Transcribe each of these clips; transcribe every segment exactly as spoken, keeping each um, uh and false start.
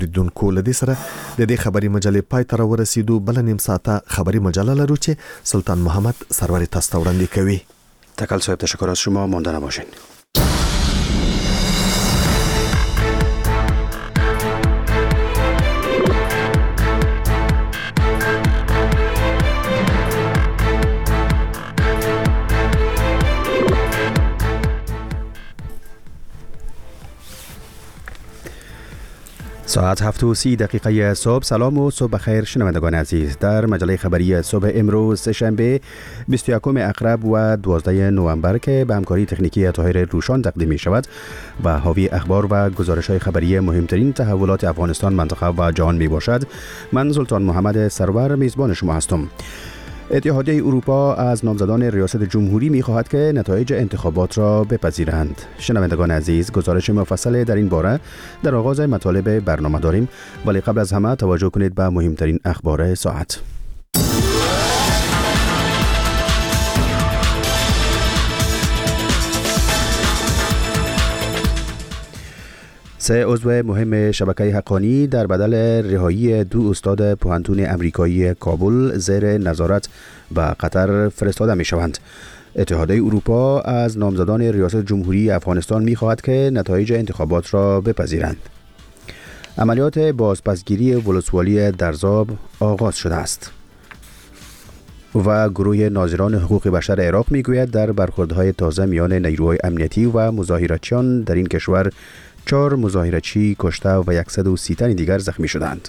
ریدونکو لدې سره د دې خبري مجلې پای ته ورسېدو. بل نیم ساعته خبري مجله لرو چې سلطان محمد سرور تاسو ته وړاندې کوي. تکل صاحب تشکر از شما، مانده نباشین. ساعت هفت و سی دقیقه صبح. سلام و صبح بخیر شنوندگان عزیز. در مجله خبری صبح امروز سه‌شنبه بیست و یکم اقرب و دوازده نوامبر که به همکاری تکنیکی طاهر روشان تقدیم می شود و حاوی اخبار و گزارش های خبری مهمترین تحولات افغانستان، منطقه و جهان می باشد. من سلطان محمد سرور میزبان شما هستم. اتحادیه اروپا از نامزدان ریاست جمهوری می‌خواهد که نتایج انتخابات را بپذیرند. شنوندگان عزیز، گزارش مفصل در این باره در آغاز مطالب برنامه داریم، ولی قبل از همه توجه کنید به مهمترین اخبار ساعت. سه عضو مهم شبکه حقانی در بدل رهایی دو استاد پوهنتون امریکایی کابل زیر نظارت به قطر فرستاده می شوند. اتحادیه اروپا از نامزدان ریاست جمهوری افغانستان می خواهد که نتایج انتخابات را بپذیرند. عملیات بازپسگیری ولسوالی درزاب آغاز شده است و گروه ناظران حقوق بشر عراق می گوید در برخوردهای تازه میان نیروهای امنیتی و مظاهراتچیان در این کشور چهار مظاهره‌چی کشته و صد و سی تن دیگر زخمی شدند.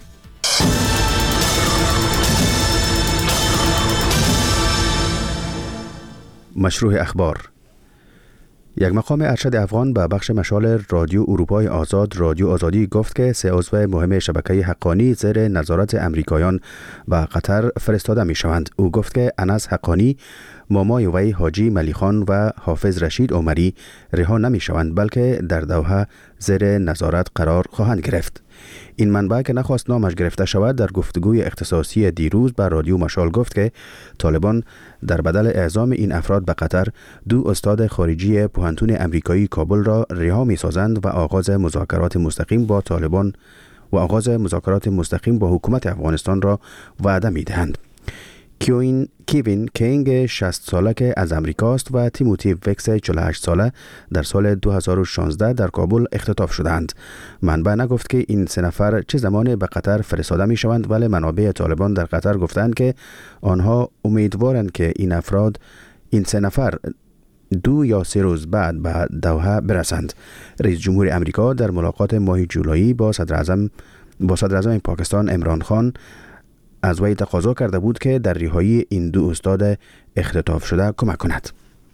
مشروع اخبار. یک مقام ارشد افغان به بخش مشال رادیو اروپای آزاد رادیو آزادی گفت که سه عضو مهم شبکه حقانی زیر نظارت امریکایان و قطر فرستاده می شوند. او گفت که انس حقانی، مامای وی حاجی ملیخان و حافظ رشید عمری رها نمی شوند، بلکه در دوحه زیر نظارت قرار خواهند گرفت. این منبع که نخواست نامش گرفته شود در گفتگوی اختصاصی دیروز با رادیو مشال گفت که طالبان در بدل اعزام این افراد به قطر دو استاد خارجی پوهنتون امریکایی کابل را رها می سازند و آغاز مذاکرات مستقیم با طالبان و آغاز مذاکرات مستقیم با حکومت افغانستان را وعده می دهند. کیوین کیوین کینگ شصت ساله که از امریکاست و تیموتی وکس چهل و هشت ساله در سال دو هزار و شانزده در کابل اختطاف شدند. منبع نگفت که این سه نفر چه زمان به قطر فرستاده می شوند، ولی منابع طالبان در قطر گفتند که آنها امیدوارند که این افراد این سه نفر دو یا سه روز بعد به دوحه برسند. رئیس جمهور امریکا در ملاقات ماه جولای با صدر اعظم با صدر اعظم پاکستان عمران خان از وی تقاضا کرده بود که در رهایی این دو استاد اختطاف شده کمک کند.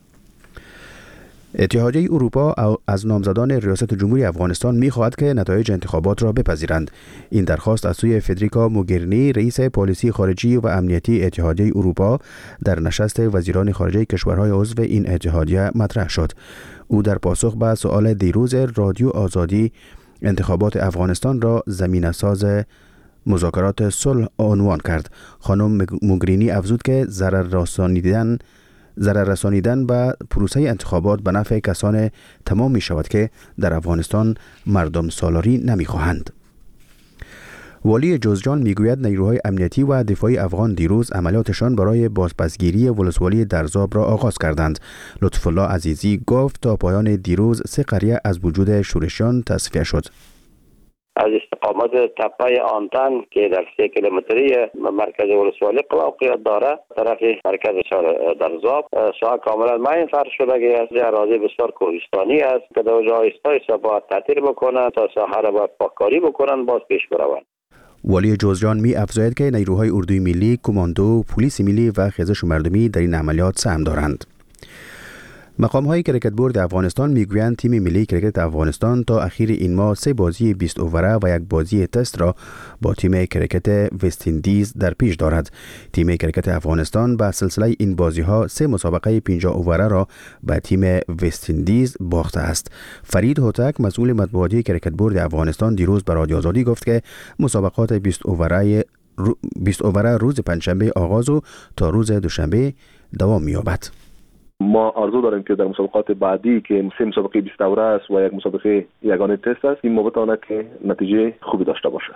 اتحادیه اروپا از نامزدان ریاست جمهوری افغانستان می خواهد که نتایج انتخابات را بپذیرند. این درخواست از سوی فدریکا موگرینی، رئیس پالیسی خارجی و امنیتی اتحادیه اروپا، در نشست وزیران خارجه کشورهای عضو این اتحادیه مطرح شد. او در پاسخ به سؤال دیروز رادیو آزادی انتخابات افغانستان را زمینه ساز مذاکرات صلح عنوان کرد. خانم موگرینی افزود که ضرر رسانیدن ضرر رسانیدن به پروسه انتخابات به نفع کسان تمام می شود که در افغانستان مردم سالاری نمی خواهند. والی جوزجان می گوید نیروهای امنیتی و دفاعی افغان دیروز عملیاتشان برای بازپسگیری ولسوالی درزاب را آغاز کردند. لطف الله عزیزی گفت تا پایان دیروز سه قریه از وجود شورشیان تصفیه شد. از استقامت تپه آنتن که در سه کیلومتری مرکز ولسوالی واقعیت داره، طرف مرکز شهر درزاب شاه کاملا ماین فرش شده که از اراضی بسیار کوهستانی است که در جایسته است باید تعطیل بکنند تا ساحه را باید پاککاری بکنند باز پیش بروند. والی جوزجان می افزاید که نیروهای اردوی ملی، کماندو، پلیس ملی و خیزش مردمی در این عملیات سهم دارند. مقام‌های کریکت بورد افغانستان میگویند تیم ملی کریکت افغانستان تا اخیر این ماه سه بازی بیست اووره و یک بازی تست را با تیم کریکت وست اندیز در پیش دارد. تیم کریکت افغانستان به سلسله این بازی‌ها سه مسابقه پنجاه اووره را به تیم وست اندیز باخته است. فرید هوتک مسئول مطبوعاتی کریکت بورد افغانستان دیروز به رادیو آزادی گفت که مسابقات بیست اووره بیست اووره روز پنجشنبه آغاز و تا روز دوشنبه دوام می‌یابد. ما آرزو داریم که در مسابقات بعدی که سه مسابقه بیست دوره است و یک مسابقه یگانه تست است، این ما بتواند که نتیجه خوبی داشته باشه.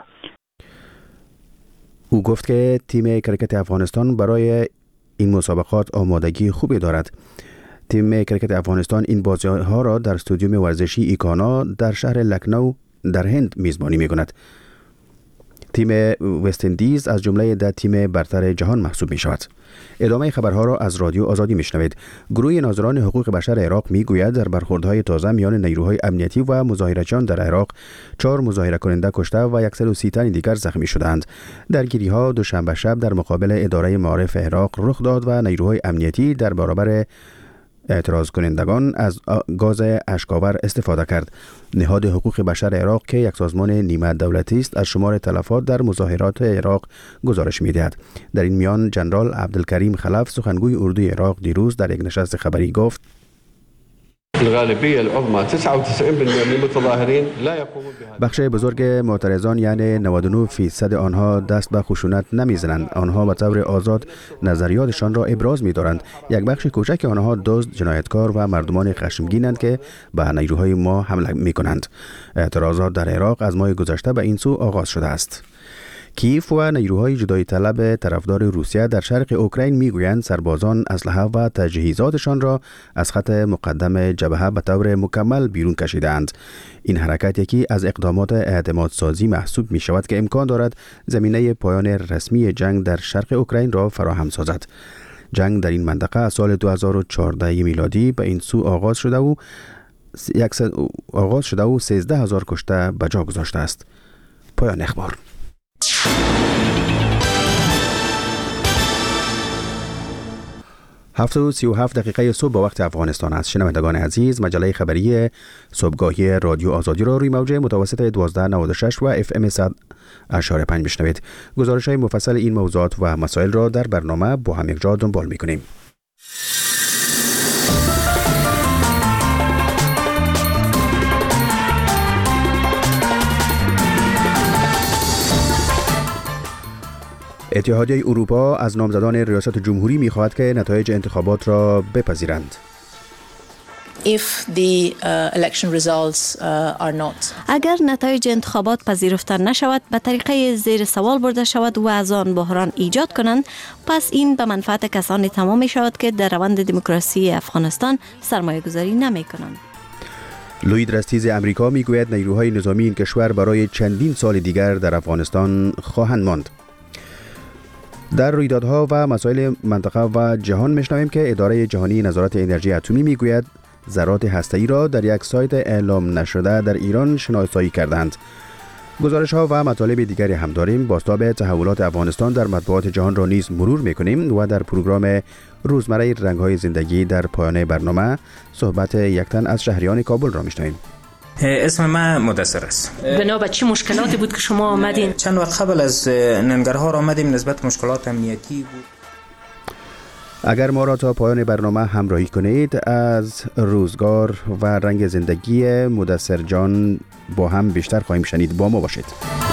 او گفت که تیم کرکت افغانستان برای این مسابقات آمادگی خوبی دارد. تیم کرکت افغانستان این بازی‌ها را در استادیوم ورزشی ایکانا در شهر لکنو در هند میزبانی می‌کند. تیم وست اندیز از جمله ده تیم برتر جهان محسوب می شود. ادامه خبرها را از رادیو آزادی می شنوید. گروه ناظران حقوق بشر عراق می گوید در برخوردهای تازه میان نیروهای امنیتی و مظاهره‌چیان در عراق چهار مظاهره کننده کشته و صد و سی تن دیگر زخمی شدند. درگیری ها دوشنبه شب در مقابل اداره معارف عراق رخ داد و نیروهای امنیتی در برابر اعتراض کنندگان از گاز اشک‌آور استفاده کرد. نهاد حقوق بشر عراق که یک سازمان نیمه دولتی است از شمار تلفات در مظاهرات عراق گزارش می‌دهد. در این میان جنرال عبدالکریم خلف سخنگوی اردوی عراق دیروز در یک نشست خبری گفت الغالبية العظمى تسعة وتسعين بالمئة من المتظاهرين لا يقومون بهذا. بخش بزرگ معترضان یعنی نود و نه فیصد آنها دست به خشونت نمیزنند. آنها به طور آزاد نظریاتشان را ابراز می‌دارند. یک بخش کوچک آنها دزد، جنایتکار و مردمان خشمگینند که به نیروهای ما حمله می‌کنند. اعتراضات در عراق از ماه گذشته به این سو آغاز شده است. کیف و نیروهای جدایی طلب طرفدار روسیه در شرق اوکراین میگویند سربازان اسلحه و تجهیزاتشان را از خط مقدم جبهه به طور مکمل بیرون کشیدند. این حرکت یکی از اقدامات اعتمادسازی محسوب می شود که امکان دارد زمینه پایان رسمی جنگ در شرق اوکراین را فراهم سازد. جنگ در این منطقه از سال دو هزار و چهارده میلادی به این سو آغاز شده و آغاز شده و سیزده هزار کشته به جا گذاشته است. پایان اخبار. هفت و سی و هفت دقیقه صبح به وقت افغانستان است. شنوندگان عزیز، مجله خبری صبحگاهی رادیو آزادی را روی موج متوسط دوازده نود و شش و اف ام صد و پنج میشنوید. گزارش های مفصل این موضوعات و مسائل را در برنامه با هم یکجا دنبال میکنیم. اتحادیه اروپا از نامزدان ریاست جمهوری می‌خواهد که نتایج انتخابات را بپذیرند. If the uh, election results uh, are not. اگر نتایج انتخابات پذیرفته نشود، به طریقه زیر سوال برده شود و از آن بحران ایجاد کنند، پس این به منفعت کسانی تمام می شود که در روند دموکراسی افغانستان سرمایه گذاری نمی کنند. لوید رستیز امریکا میگوید نیروهای نظامی این کشور برای چندین سال دیگر در افغانستان خواهند ماند. در رویدادها و مسائل منطقه و جهان میشنویم که اداره جهانی نظارت انرژی اتمی میگوید ذرات هسته‌ای را در یک سایت اعلام نشده در ایران شناسایی کردند. گزارش ها و مطالب دیگری هم داریم. بازتاب تحولات افغانستان در مطبوعات جهان را نیز مرور میکنیم و در پروگرام روزمره رنگ‌های زندگی در پایان برنامه صحبت یک تن از شهریان کابل را میشنویم. اسم من مدثر است. بنابراین چه مشکلاتی بود که شما آمدین؟ چند وقت قبل از ننگرهار آمدیم، نسبت مشکلات امنیتی بود. اگر ما را تا پایان برنامه همراهی کنید، از روزگار و رنگ زندگی مدثر جان با هم بیشتر خواهیم شنید. با ما باشید.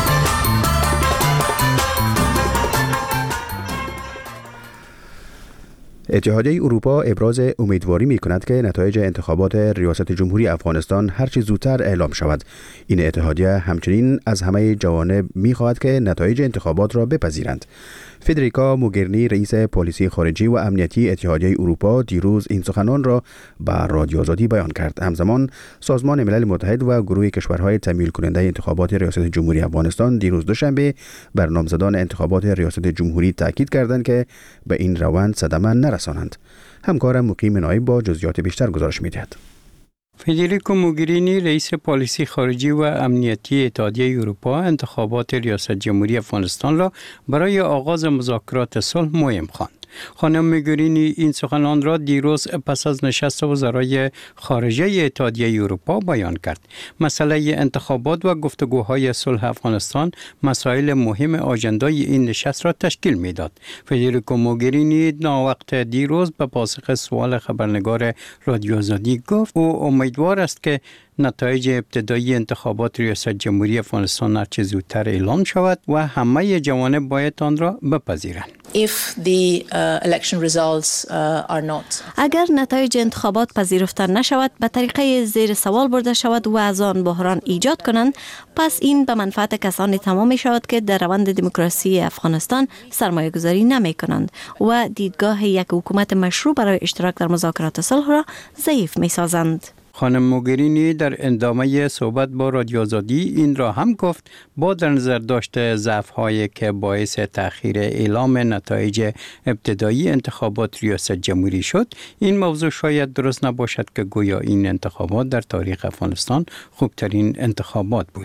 اتحادیه اروپا ابراز امیدواری می کند که نتایج انتخابات ریاست جمهوری افغانستان هرچی زودتر اعلام شود. این اتحادیه همچنین از همه جوانب می خواهد که نتایج انتخابات را بپذیرند. فدریکا موگرینی رئیس پالیسی خارجی و امنیتی اتحادیه اروپا دیروز این سخنان را به رادیو آزادی بیان کرد. همزمان سازمان ملل متحد و گروه کشورهای تمویل کننده انتخابات ریاست جمهوری افغانستان دیروز دوشنبه بر نامزدان انتخابات ریاست جمهوری تاکید کردند که به این روند صدمه نرسانند. همکارم مقیم نایب با جزئیات بیشتر گزارش می‌دهد. فدریکا موگرینی رئیس پالیسی خارجی و امنیتی اتحادیه اروپا انتخابات ریاست جمهوری افغانستان را برای آغاز مذاکرات صلح مهم خواند. خانم موگرینی این سخنان را دیروز پس از نشست وزرای خارجه اتحادیه اروپا بیان کرد. مسئله انتخابات و گفتگوهای صلح افغانستان مسائل مهم آژندای این نشست را تشکیل میداد. فدریکا موگرینی ناوقت دیروز به پاسخ سوال خبرنگار رادیو آزادی گفت او امیدوار است که نتایج ابتدایی انتخابات ریاست جمهوری افغانستان هرچه زودتر اعلام شود و همه جوانب باید آن را بپذیرند. if the uh, election results uh, are not. اگر نتایج انتخابات پذیرفته نشود، به طریقه زیر سوال برده شود و از آن بحران ایجاد کنند، پس این به منفعت کسانی تمام می شود که در روند دموکراسی افغانستان سرمایه گذاری نمی کنند و دیدگاه یک حکومت مشروع برای اشتراک در مذاکرات صلح را ضعیف می سازند. خانم موگرینی در ادامه صحبت با رادیو آزادی این را هم گفت با در نظر داشته ضعف‌هایی که باعث تأخیر اعلام نتایج ابتدایی انتخابات ریاست جمهوری شد، این موضوع شاید درست نباشد که گویا این انتخابات در تاریخ افغانستان خوبترین انتخابات بود.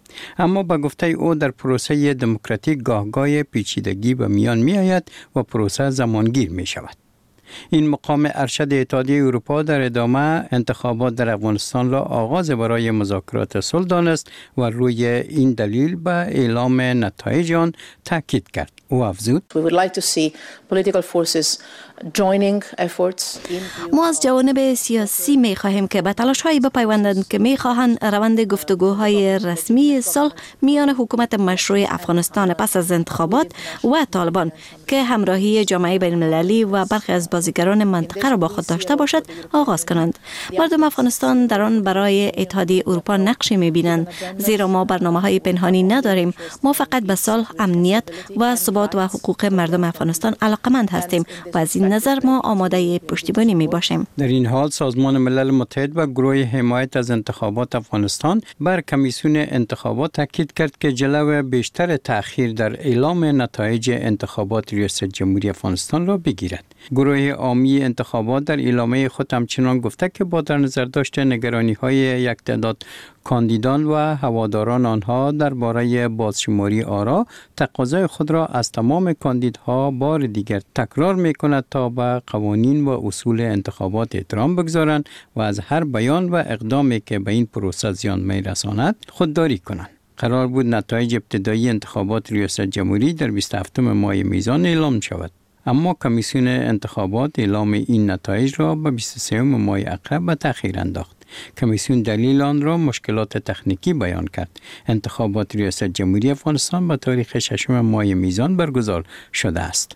اما با گفته او در پروسه دموکراتیک گاهگاه پیچیدگی به میان می آید و پروسه زمانگیر می شود. این مقام ارشد اتحادیه اروپا در ادامه انتخابات در افغانستان را آغاز برای مذاکرات صلح دانست و روی این دلیل به اعلام نتایج آن تاکید کرد. او افزود: We would like to see political forces joining efforts in... ما از جوانب سیاسی می خواهیم که به تلاش هایی بپیوندند که می خواهند روند گفتگوهای رسمی صلح میان حکومت مشروع افغانستان پس از انتخابات و طالبان که همراهی جامعه بین المللی و برخی از بازیگران منطقه را با خود داشته باشد آغاز کنند. مردم افغانستان در آن برای اتحادیه اروپا نقشی می بینند، زیرا ما برنامه های پنهانی نداریم. ما فقط به صلح، امنیت و ثبات و حقوق مردم افغانستان علاقمند هستیم و از این نظر ما آماده پشتیبانی می باشیم. در این حال سازمان ملل متحد و گروه حمایت از انتخابات افغانستان بر کمیسیون انتخابات تاکید کرد که جلو بیشتر تأخیر در اعلام نتایج انتخابات ریاست جمهوری افغانستان را بگیرد. گروه عامی انتخابات در اعلامیه خود همچنان گفته که با در نظر داشته نگرانی های یک تعداد کاندیدان و هواداران آنها درباره بازشماری آرا، تقاضای خود را از تمام کاندیدها بار دیگر تکرار می کند تا به قوانین و اصول انتخابات احترام بگذارند و از هر بیان و اقدامی که به این پروسه زیان می رساند خودداری کنند. قرار بود نتایج ابتدایی انتخابات ریاست جمهوری در بیست و هفتم ماه میزان اعلام شود، اما کمیسیون انتخابات اعلام این نتایج را به بیست و سوم ماه عقب به تأخیر انداخت. کمیسیون دلیل آن را مشکلات تکنیکی بیان کرد. انتخابات ریاست جمهوری افغانستان به تاریخ ششم ماه میزان برگزار شده است.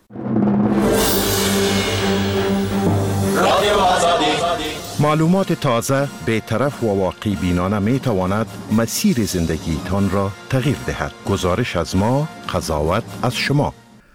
معلومات تازه، بی‌طرف و واقع بینانه می تواند مسیر زندگی تان را تغییر دهد. گزارش از ما، قضاوت از شما.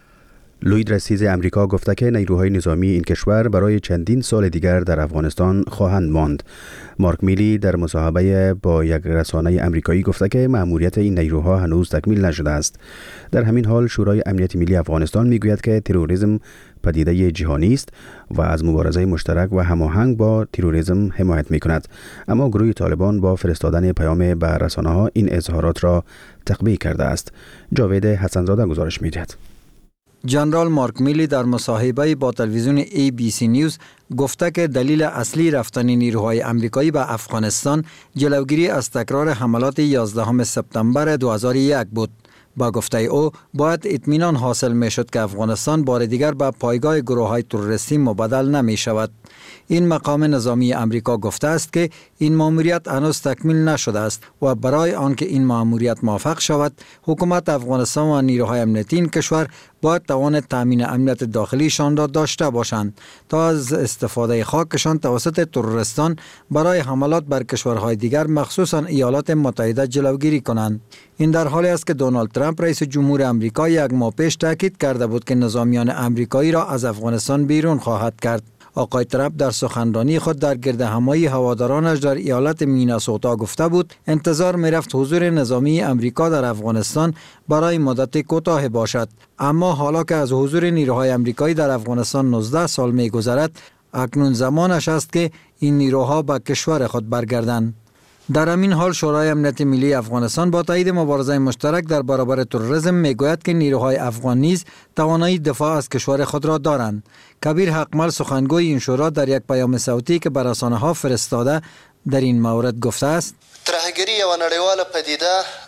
لوید رئیس امریکا گفته که نیروهای نظامی این کشور برای چندین سال دیگر در افغانستان خواهند ماند. مارک میلی در مصاحبه با یک رسانه امریکایی گفته که مأموریت این نیروها هنوز تکمیل نشده است. در همین حال شورای امنیت ملی افغانستان میگوید که تروریسم پدیده جهانی است و از مبارزه مشترک و هماهنگ با تروریسم حمایت میکند. اما گروه طالبان با فرستادن پیام به رسانه‌ها این اظهارات را تقبیح کرده است. جاوید حسنزاده گزارش میدهد. جنرال مارک میلی در مصاحبه با تلویزیون ای بی سی نیوز گفته که دلیل اصلی رفتن نیروهای امریکایی به افغانستان جلوگیری از تکرار حملات یازدهم سپتامبر دو هزار و یک بود. با گفته او باید اطمینان حاصل می شد که افغانستان بار دیگر به پایگاه گروه های تروریستی مبدل نمی شود. این مقام نظامی امریکا گفته است که این مأموریت هنوز تکمیل نشده است و برای آنکه این مأموریت موفق شود، حکومت افغانستان و نیروهای امنیتی این کشور باید توان تامین امنیت داخلیشان را داشته باشند تا از استفاده خاکشان توسط تروریستان برای حملات بر کشورهای دیگر مخصوصا ایالات متحده جلوگیری کنند. این در حالی است که دونالد ترامپ رئیس جمهور امریکا یک ماه پیش تاکید کرده بود که نظامیان امریکایی را از افغانستان بیرون خواهد کرد. آقای ترامپ در سخنرانی خود در گردهمایی هوادارانش در ایالت میناسوتا گفته بود انتظار می‌رفت حضور نظامی امریکا در افغانستان برای مدت کوتاه باشد، اما حالا که از حضور نیروهای امریکایی در افغانستان نوزده سال می‌گذرد، اکنون زمانش است که این نیروها به کشور خود برگردند. در همین حال شورای امنیت ملی افغانستان با تایید مبارزه مشترک در برابر تروریسم میگوید که نیروهای افغان نیز توانایی دفاع از کشور خود را دارند. کبیر حقمل سخنگوی این شورا در یک پیام صوتی که به رسانه‌ها فرستاده در این مورد گفته است: ترهګری یو نړیواله پدیده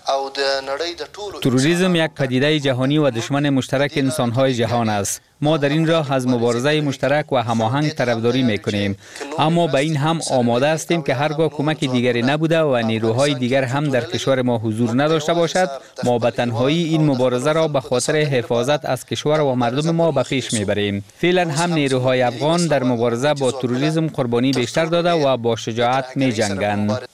تروریسم یک پدیده جهانی و دشمن مشترک انسان‌های جهان است. ما در این راه از مبارزه مشترک و هماهنگ طرفداری می‌کنیم، اما به این هم آماده هستیم که هرگاه کمک دیگری نبوده و نیروهای دیگر هم در کشور ما حضور نداشته باشد، ما به تنهایی این مبارزه را به خاطر حفاظت از کشور و مردم ما به پیش می‌بریم. فعلا هم نیروهای افغان در مبارزه با تروریسم قربانی بیشتر داده و با شجاعت می‌جنگند.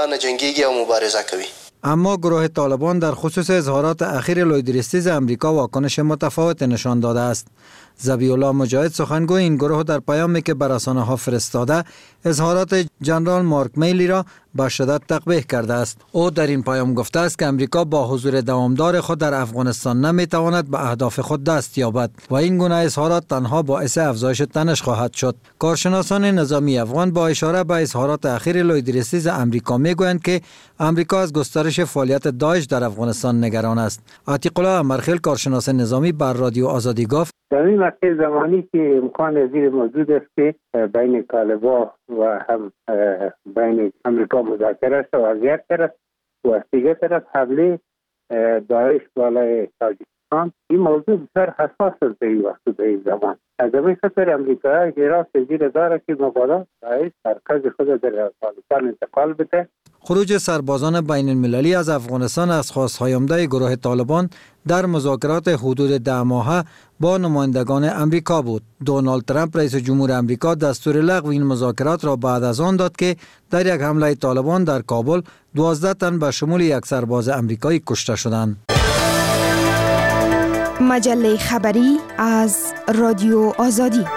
اما گروه طالبان در خصوص اظهارات اخیر لویدریستیز امریکا واکنش متفاوت نشان داده است. ذبیح الله مجاهد سخنگوی این گروه در پیامی که بر رسانه‌ها فرستاده اظهارات جنرال مارک میلی را به شدت تقبیح کرده است. او در این پیام گفته است که امریکا با حضور دوامدار خود در افغانستان نمیتواند به اهداف خود دست یابد و این گونه اظهارات تنها باعث افزایش تنش خواهد شد. کارشناسان نظامی افغان با اشاره به اظهارات اخیر لویدریستیز امریکا میگویند که امریکا از گسترش فعالیت داعش در افغانستان نگران است. عتیق الله امرخیل کارشناس نظامی بر رادیو آزادی گفت در این مقطع زمانی که امکان ازیر موجود است که بین طالبان و هم بین امریکا مذاکره شود از یک طرف و از دیگر طرف حمله داعش بالای تاجیکستان، این موضوع بسیار حساس است در این وقت در این زمان. از این خاطر امریکا حراس زیر داره که مبادا داعش مرکز خود در افغانستان انتقال بده. خروج سربازان بین المللی از افغانستان از خواست‌های عمده گروه طالبان در مذاکرات حدود ده ماهه با نمایندگان امریکا بود. دونالد ترامپ رئیس جمهور امریکا دستور لغو این مذاکرات را بعد از آن داد که در یک حمله طالبان در کابل دوازده تن به شمول یک سرباز امریکایی کشته شدند. مجله خبری از رادیو آزادی.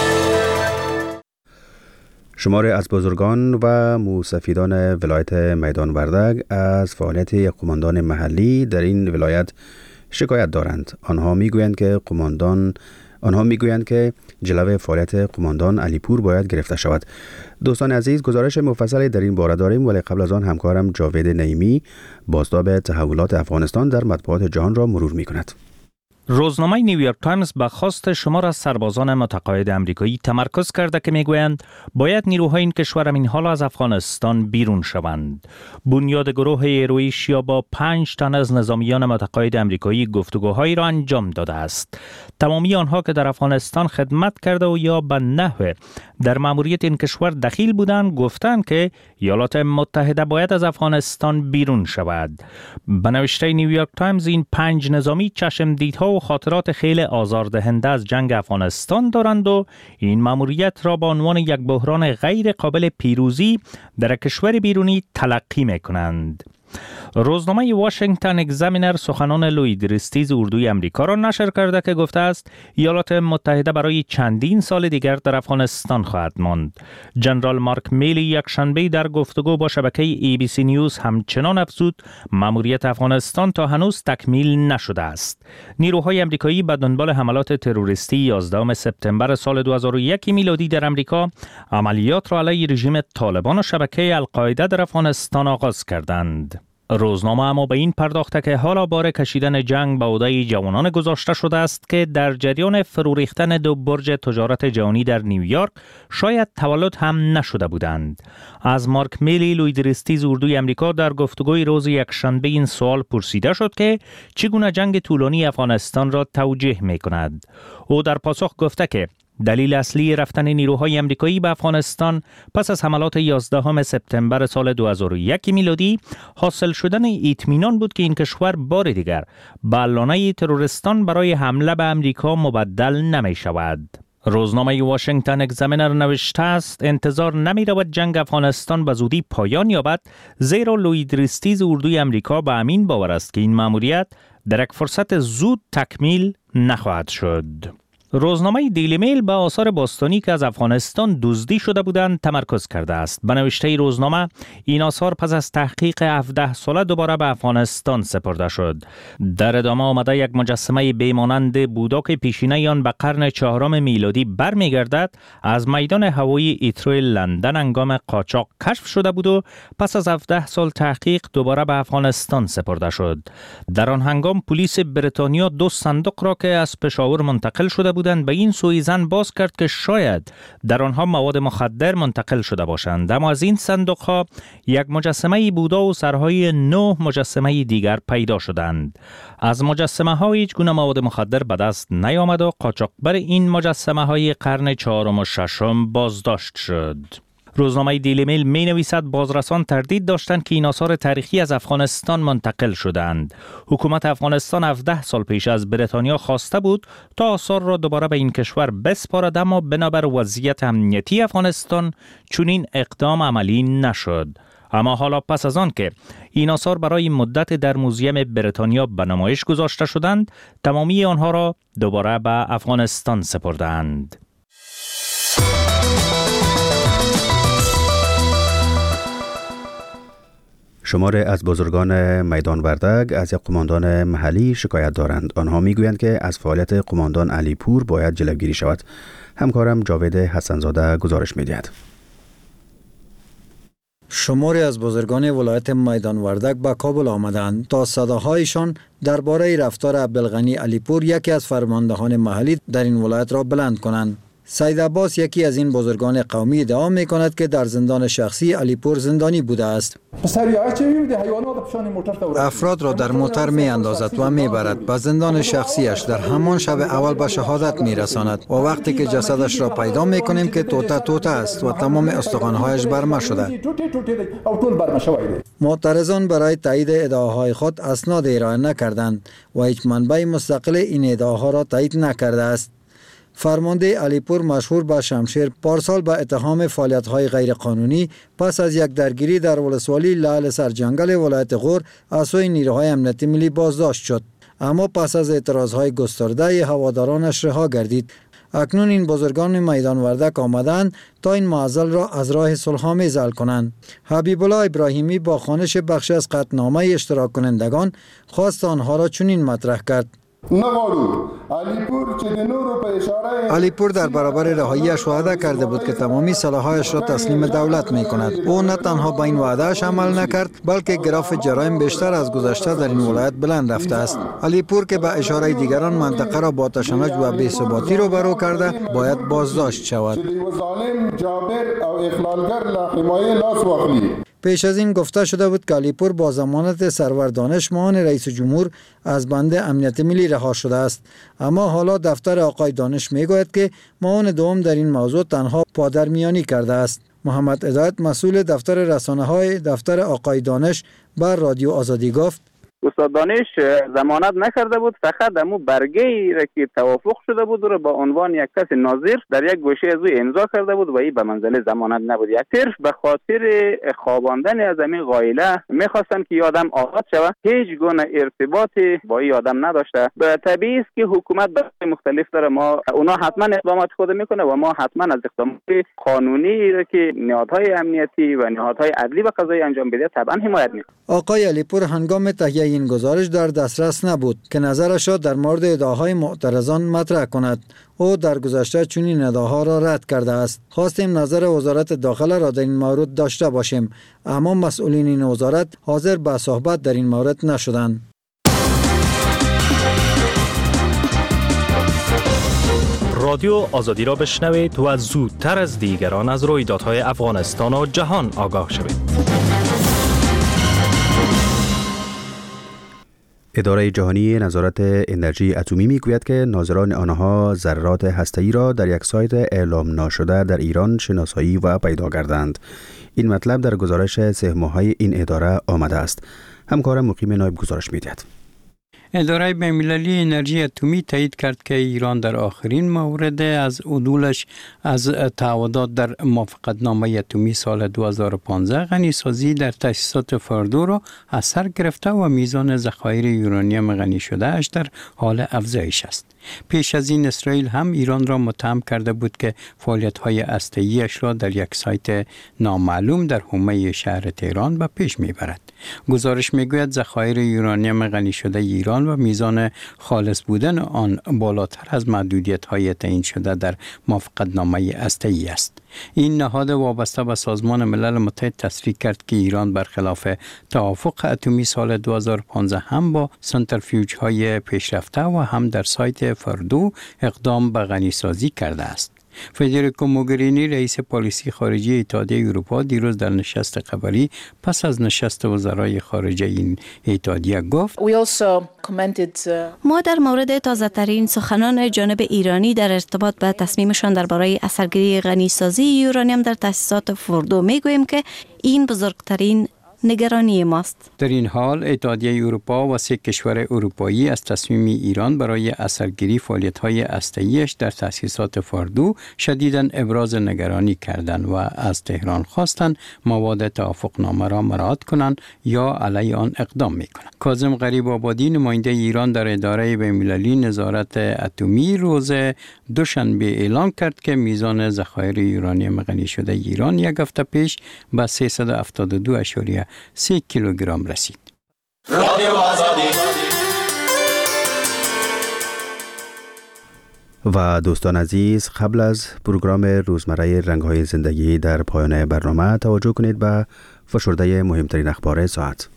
شماری از بزرگان و موسفیدان ولایت میدان وردگ از فعالیت یک قماندان محلی در این ولایت شکایت دارند. آنها میگویند که قماندان آنها میگویند که جلوه فعالیت قماندان علیپور باید گرفته شود. دوستان عزیز، گزارش مفصلی در این باره داریم، ولی قبل از آن همکارم جاوید نعیمی بازتاب تحولات افغانستان در مطبوعات جهان را مرور میکند. روزنامه نیویورک تایمز به خواست شمار از سربازان متقاعد امریکایی تمرکز کرده که میگویند باید نیروهای این کشور همین حال از افغانستان بیرون شوند. بنیاد گروه ایروی شیا با پنج تن از نظامیان متقاعد امریکایی گفتگوهایی را انجام داده است. تمامی آنها که در افغانستان خدمت کرده و یا به نحو در مأموریت این کشور دخیل بودند گفتند که ایالات متحده باید از افغانستان بیرون شود. به نوشته نیویورک تایمز این پنج نظامی چشمدیدها و خاطرات خیلی آزاردهنده از جنگ افغانستان دارند و این مأموریت را به عنوان یک بحران غیر قابل پیروزی در کشور بیرونی تلقی می‌کنند. روزنامه واشنگتن اگزامینر سخنان لویدریستیز اردوی امریکا را نشر کرده که گفته است ایالات متحده برای چندین سال دیگر در افغانستان خواهد ماند. جنرال مارک میلی یک شنبه در گفتگو با شبکه ای بی سی نیوز همچنان افزود مأموریت افغانستان تا هنوز تکمیل نشده است. نیروهای امریکایی به دنبال حملات تروریستی یازدهم سپتامبر سال دو هزار و یک میلادی در امریکا عملیات را علیه رژیم طالبان و شبکه القاعده در افغانستان آغاز کردند. روزنامه اما به این پرداخته که حالا بار کشیدن جنگ به عهده جوانان گذاشته شده است که در جریان فرو ریختن دو برج تجارت جهانی در نیویورک شاید تولد هم نشده بودند. از مارک میلی لویدریستیز اردوی امریکا در گفتگوی روز یکشنبه این سوال پرسیده شد که چگونه جنگ طولانی افغانستان را توجیه می کند. او در پاسخ گفته که دلیل اصلی رفتن نیروهای امریکایی به افغانستان پس از حملات یازدهم سپتامبر سال دو هزار و یک میلادی حاصل شدن اطمینان بود که این کشور بار دیگر به لانه تروریستان برای حمله به امریکا مبدل نمی شود. روزنامه واشنگتن اگزامینر نوشته است انتظار نمی رود جنگ افغانستان به زودی پایان یابد، زیرا لویدریستیز اردوی امریکا به امین باور است که این مأموریت در یک فرصت زود تکمیل نخواهد شد. روزنامه دیلی میل به آثار باستانی که از افغانستان دزدی شده بودند تمرکز کرده است. به نوشته روزنامه این آثار پس از تحقیق هفده ساله دوباره به افغانستان سپرده شد. در ادامه آمده یک مجسمه بیمانند بودا که پیشینه آن به قرن چهارم میلادی برمیگردد از میدان هوایی ایترو لندن هنگام قاچاق کشف شده بود و پس از هفده سال تحقیق دوباره به افغانستان سپرده شد. در آن هنگام پلیس بریتانیا دو صندوق را که از پشاور منتقل شده بود بودند به این سویزن باز کرد که شاید در آنها مواد مخدر منتقل شده باشند. اما از این صندوق ها یک مجسمه بودا و سرهای نه مجسمه دیگر پیدا شدند. از مجسمه ها هیچ گونه مواد مخدر به دست نیامد و قاچاقبر این مجسمه های قرن چهارم و ششم بازداشت شد. روزنامه دیلی میل می نویسد بازرسان تردید داشتند که این آثار تاریخی از افغانستان منتقل شدند. حکومت افغانستان هفده سال پیش از بریتانیا خواسته بود تا آثار را دوباره به این کشور بسپارد، اما بنابر وضعیت امنیتی افغانستان چنین اقدام عملی نشد. اما حالا پس از آن که این آثار برای مدت در موزیم بریتانیا به نمایش گذاشته شدند، تمامی آنها را دوباره به افغانستان سپردند. شماره از بزرگان میدان وردگ از یک قماندان محلی شکایت دارند. آنها میگویند که از فعالیت قماندان علی پور باید جلوگیری شود. همکارم جاوید حسنزاده گزارش می‌دهد. شماری از بزرگان ولایت میدان وردگ به کابل آمدند تا صداهایشان درباره رفتار عبدالغنی علی پور، یکی از فرماندهان محلی در این ولایت را بلند کنند. سید عباس، یکی از این بزرگان قومی، ادعا می کند که در زندان شخصی علی پور زندانی بوده است. افراد را در موتر می اندازد و می برد به زندان شخصیش، در همان شب اول به شهادت می رساند و وقتی که جسدش را پیدا می کنیم که توته توته است و تمام استخوان‌هایش برمه شده. معترضان برای تایید ادعاهای خود اسناد ارائه نکردند و هیچ منبع مستقل این ادعاها را تایید نکرده است. فرمانده علی پور، مشهور به شمشیر، پارسال به اتهام فعالیت‌های غیرقانونی پس از یک درگیری در ولسوالی لعل سرجنگل ولایت غور از سوی نیروهای امنیتی ملی بازداشت شد، اما پس از اعتراضهای گسترده هوادارانش رها گردید. اکنون این بزرگان میدان وردک آمدند تا این معضل را از راه صلح‌آمیز حل کنند. حبیب الله ابراهیمی با خوانش بخش از قطعنامه اشتراک کنندگان خواست آنها را چنین مطرح کرد: علی پور در برابر رهایی‌اش وعده کرده بود که تمامی سلاح‌هایش را تسلیم دولت می کند. او نه تنها به این وعده‌اش عمل نکرد، بلکه گراف جرایم بیشتر از گذشته در این ولایت بلند رفته است. علی پور که به اشاره دیگران منطقه را با تشنج و بی‌ثباتی روبرو کرده، باید بازداشت شود. پیش از این گفته شده بود که علی پور با ضمانت سرور دانش معاون رئیس جمهور از بند امنیت ملی رها شده است، اما حالا دفتر آقای دانش میگوید که معاون دوم در این موضوع تنها پادرمیانی کرده است. محمد هدایت، مسئول دفتر رسانه‌های دفتر آقای دانش، بر رادیو آزادی گفت: استاد دانش ضمانت نکرده بود، فقط امو برگه‌ای را که توافق شده بود رو با عنوان یک کس ناظر در یک گوشه از او امضا کرده بود و این به منزله ضمانت نبود. یک طرف به خاطر خواباندن از این غایله میخواستن که آدم آزاد شود، هیچ گونه ارتباطی با این آدم نداشته. به طبیعی است که حکومت به مختلف داره، ما اونا حتما اقدامات خود میکنه و ما حتما از اقدامات قانونی را که نهادهای امنیتی و نهادهای عدلی و قضایی انجام بده طبعا حمایت میکنه. آقای علی پور هنگام تهیه این گزارش در دسترس نبود که نظرش را در مورد ادعاهای معترضان مطرح کند. او در گذشته چنین ادعاها را رد کرده است. خواستیم نظر وزارت داخله را در این مورد داشته باشیم، اما مسئولین این وزارت حاضر به صحبت در این مورد نشدند. رادیو آزادی را بشنوید و زودتر از دیگران از رویدادهای افغانستان و جهان آگاه شوید. اداره جهانی نظارت انرژی اتمی میگوید که ناظران آنها ذرات هسته‌ای را در یک سایت اعلام ناشده در ایران شناسایی و پیدا کردند. این مطلب در گزارش سه ماهه این اداره آمده است. همکارم مقیم نایب گزارش می‌دهد. اداره بین‌المللی انرژی اتمی تایید کرد که ایران در آخرین مورد از عدولش از تعهدات در موافقتنامه اتمی سال دو هزار و پانزده غنیسازی در تأسیسات فردو را از سر گرفته و میزان ذخایر یورانیم غنی شده اش در حال افزایش است. پیش از این اسرائیل هم ایران را متهم کرده بود که فعالیت‌های هسته‌ای‌اش را در یک سایت نامعلوم در حومه شهر تهران به پیش می‌برد. گزارش می‌گوید ذخایر یورانیم غنی شده ایران کردن و میزان خالص بودن آن بالاتر از محدودیت‌های تعیین شده در موافقتنامه هسته‌ای است. این نهاد وابسته به سازمان ملل متحد تصریح کرد که ایران برخلاف توافق اتمی سال دو هزار و پانزده هم با سنتریفیوژهای پیشرفته و هم در سایت فردو اقدام به غنیسازی کرده است. فدریکو موگرینی رئیس پالیسی خارجی اتحادیه اروپا دیروز در نشست خبری پس از نشست وزرای خارجه این اتحادیه گفت ما در مورد تازه ترین سخنان جانب ایرانی در ارتباط به تصمیمشان درباره اثرگیری غنیسازی یورانیم در تأسیسات فردو میگوییم که این بزرگترین نگرانی ماست. در این حال اتحادیه اروپا و سه کشور اروپایی از تصمیم ایران برای اثرگیری فعالیت‌های هسته‌ایش در تأسیسات فردو شدیداً ابراز نگرانی کردند و از تهران خواستند مواد توافقنامه را مراعات کنند یا علیه آن اقدام می‌کنند. کاظم غریب آبادی نماینده ایران در اداره بین‌المللی نظارت اتمی روز دوشنبه اعلام کرد که میزان ذخایر یورانیم غنی شده ایران یک هفته پیش به سیصد و هفتاد و دو اشاریه سه کیلوگرم رسید. و دوستان عزیز، قبل از پروگرام روزمره رنگ‌های زندگی در پایان برنامه توجه کنید به فشرده مهمترین اخبار ساعت.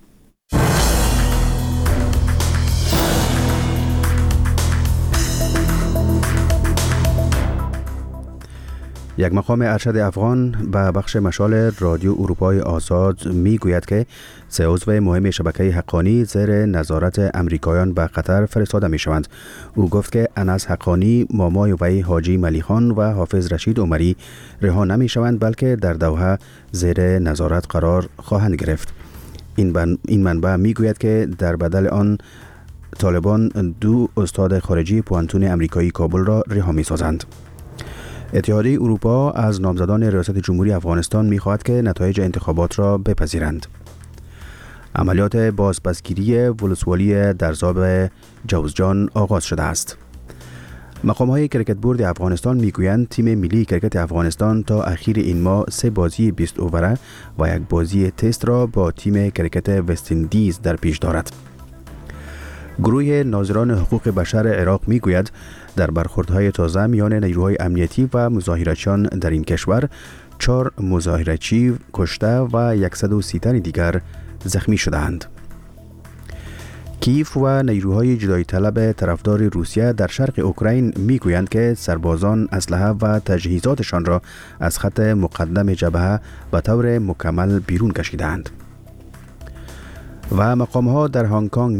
یک مقام ارشد افغان به بخش مشال رادیو اروپای آزاد می گوید که سه عضو مهم شبکه حقانی زیر نظارت امریکایان به قطر فرستاده می شوند. او گفت که انس حقانی، مامای وی حاجی ملیخان و حافظ رشید عمری رها نمی شوند بلکه در دوحه زیر نظارت قرار خواهند گرفت. این, این منبع می گوید که در بدل آن طالبان دو استاد خارجی پوانتون امریکایی کابل را رها می سازند. اتحادیه اروپا از نامزدان ریاست جمهوری افغانستان می‌خواهد که نتایج انتخابات را بپذیرند. عملیات بازپسگیری ولسوالی درزاب جوزجان آغاز شده است. مقام‌های کرکت بورد افغانستان می‌گویند تیم ملی کرکت افغانستان تا اخیر این ماه سه بازی بیست اووره و یک بازی تست را با تیم کرکت وست اندیز در پیش دارد. گروه ناظران حقوق بشر عراق میگوید در برخوردهای تازه میان نیروهای امنیتی و مظاهرچیان در این کشور چهار مظاهرچی کشته و صد و سی تن دیگر زخمی شدند. کیف و نیروهای جدایی طلب طرفدار روسیه در شرق اوکراین میگویند که سربازان اسلحه و تجهیزاتشان را از خط مقدم جبهه به طور مکمل بیرون کشیدند. و مقام‌ها در هنگ کنگ